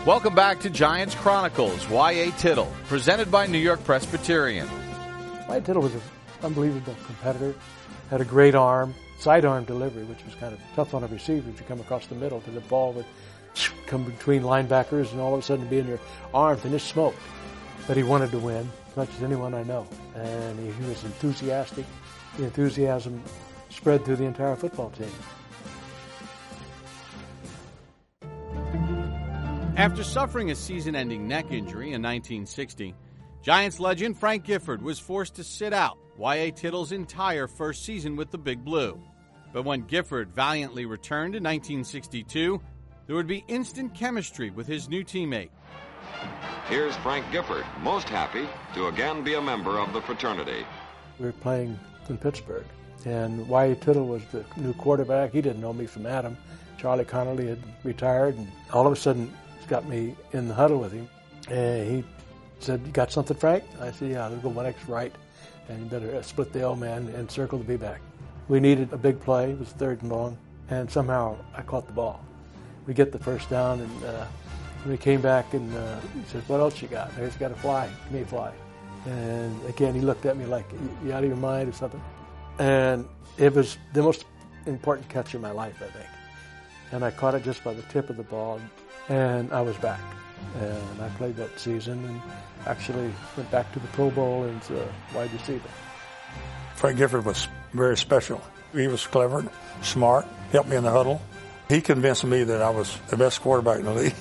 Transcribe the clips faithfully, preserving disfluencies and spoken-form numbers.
Welcome back to Giants Chronicles. Y A. Tittle, presented by New York Presbyterian. Y A. Tittle was an unbelievable competitor, had a great arm, sidearm delivery, which was kind of tough on a receiver if you come across the middle, because the ball would come between linebackers and all of a sudden be in your arms and just smoke. But he wanted to win as much as anyone I know, and he, he was enthusiastic. The enthusiasm spread through the entire football team. After suffering a season-ending neck injury in nineteen sixty, Giants legend Frank Gifford was forced to sit out Y A. Tittle's entire first season with the Big Blue. But when Gifford valiantly returned in nineteen sixty-two, there would be instant chemistry with his new teammate. Here's Frank Gifford, most happy to again be a member of the fraternity. We were playing in Pittsburgh, and Y A. Tittle was the new quarterback. He didn't know me from Adam. Charlie Connolly had retired, and all of a sudden, got me in the huddle with him, and he said, "You got something, Frank?" I said, "Yeah, let's go one X right, and you better split the L man and circle the B back." We needed a big play. It was third and long, and somehow I caught the ball. We get the first down, and uh, we came back, and uh, he said, "What else you got?" I just got a fly. Give me a fly. And again, he looked at me like, "You out of your mind or something?" And it was the most important catch of my life, I think. And I caught it just by the tip of the ball. And I was back, and I played that season and actually went back to the Pro Bowl as a wide receiver. Frank Gifford was very special. He was clever, smart, helped me in the huddle. He convinced me that I was the best quarterback in the league.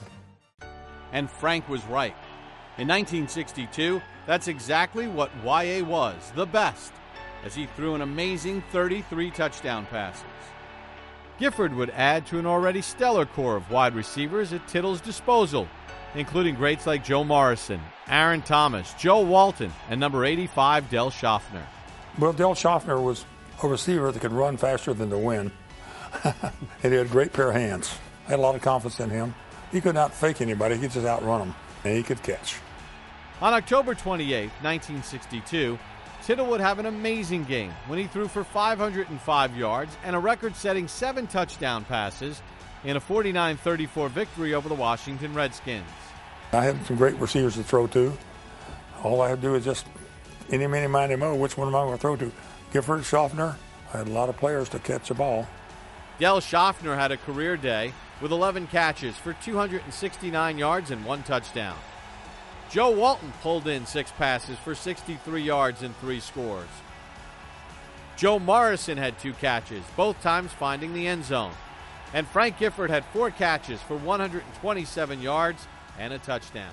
And Frank was right. In nineteen sixty-two, that's exactly what Y A was, the best, as he threw an amazing thirty-three touchdown passes. Gifford would add to an already stellar core of wide receivers at Tittle's disposal, including greats like Joe Morrison, Aaron Thomas, Joe Walton, and number eighty-five, Del Schaffner. Well, Del Schaffner was a receiver that could run faster than the wind, and he had a great pair of hands. I had a lot of confidence in him. He could not fake anybody. He could just outrun them, and he could catch. On October twenty-eighth, nineteen sixty-two, Tittle would have an amazing game when he threw for five hundred five yards and a record-setting seven touchdown passes in a forty-nine thirty-four victory over the Washington Redskins. I had some great receivers to throw to. All I had to do is just, any, many, miny, mo, which one am I going to throw to? Gifford, Schaffner. I had a lot of players to catch the ball. Del Schaffner had a career day with eleven catches for two hundred sixty-nine yards and one touchdown. Joe Walton pulled in six passes for sixty-three yards and three scores. Joe Morrison had two catches, both times finding the end zone. And Frank Gifford had four catches for one hundred twenty-seven yards and a touchdown.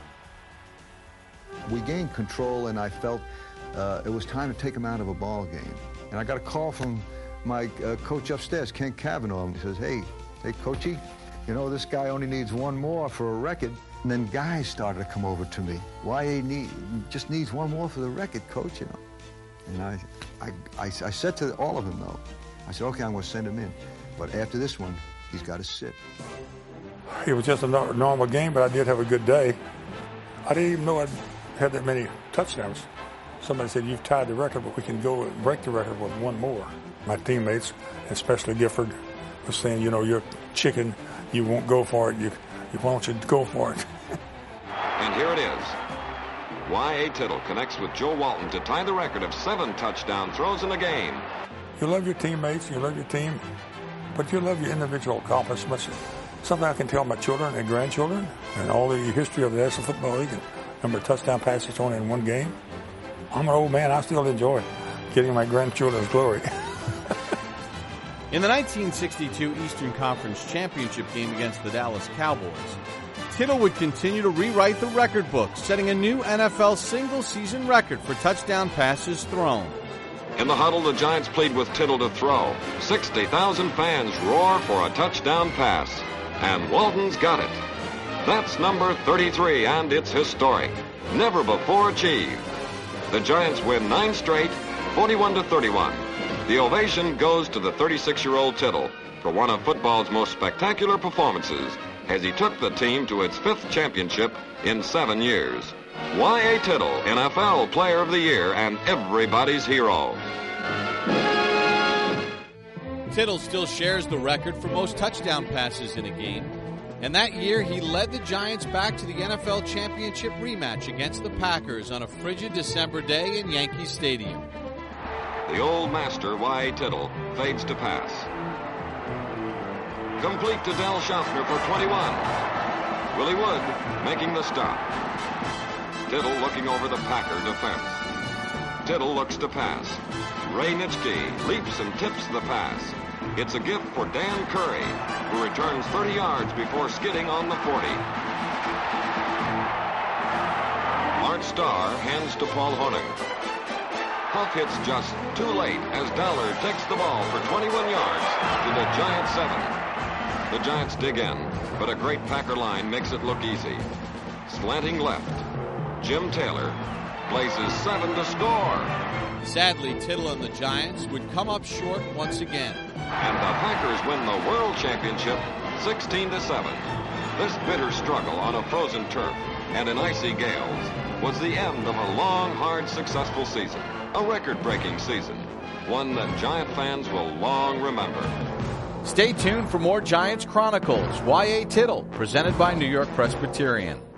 We gained control, and I felt uh, it was time to take him out of a ball game. And I got a call from my uh, coach upstairs, Ken Cavanaugh. He says, hey, hey, Coachy, you know, this guy only needs one more for a record. And then guys started to come over to me. Y A need, just needs one more for the record, Coach, you know. And I, I, I, I said to all of them, though, I said, okay, I'm going to send him in. But after this one, he's got to sit. It was just a normal game, but I did have a good day. I didn't even know I'd had that many touchdowns. Somebody said, you've tied the record, but we can go and break the record with one more. My teammates, especially Gifford, was saying, you know, you're chicken, you won't go for it, you, you why don't you go for it? And here it is. Y A. Tittle connects with Joe Walton to tie the record of seven touchdown throws in a game. You love your teammates, you love your team, but you love your individual accomplishments. Something I can tell my children and grandchildren and all the history of the National Football League and number of touchdown passes thrown in one game. I'm an old man, I still enjoy getting my grandchildren's glory. In the nineteen sixty-two Eastern Conference Championship game against the Dallas Cowboys, Tittle would continue to rewrite the record book, setting a new N F L single-season record for touchdown passes thrown. In the huddle, the Giants plead with Tittle to throw. sixty thousand fans roar for a touchdown pass, and Walton's got it. That's number thirty-three, and it's historic. Never before achieved. The Giants win nine straight, forty-one to thirty-one. The ovation goes to the thirty-six-year-old Tittle for one of football's most spectacular performances as he took the team to its fifth championship in seven years. Y A. Tittle, N F L Player of the Year and everybody's hero. Tittle still shares the record for most touchdown passes in a game, And that year, he led the Giants back to the N F L championship rematch against the Packers on a frigid December day in Yankee Stadium. The old master, Y A. Tittle, fades to pass. Complete to Del Schaffner for twenty-one. Willie Wood making the stop. Tittle looking over the Packer defense. Tittle looks to pass. Ray Nitschke leaps and tips the pass. It's a gift for Dan Curry, who returns thirty yards before skidding on the forty. Art Starr hands to Paul Honig. Huff hits just too late as Dowler takes the ball for twenty-one yards to the Giants seven. The Giants dig in, but a great Packer line makes it look easy. Slanting left. Jim Taylor places seven to score. Sadly, Tittle and the Giants would come up short once again. And the Packers win the World Championship sixteen to seven. This bitter struggle on a frozen turf and in icy gales was the end of a long, hard, successful season. A record-breaking season. One that Giant fans will long remember. Stay tuned for more Giants Chronicles. Y A. Tittle, presented by New York Presbyterian.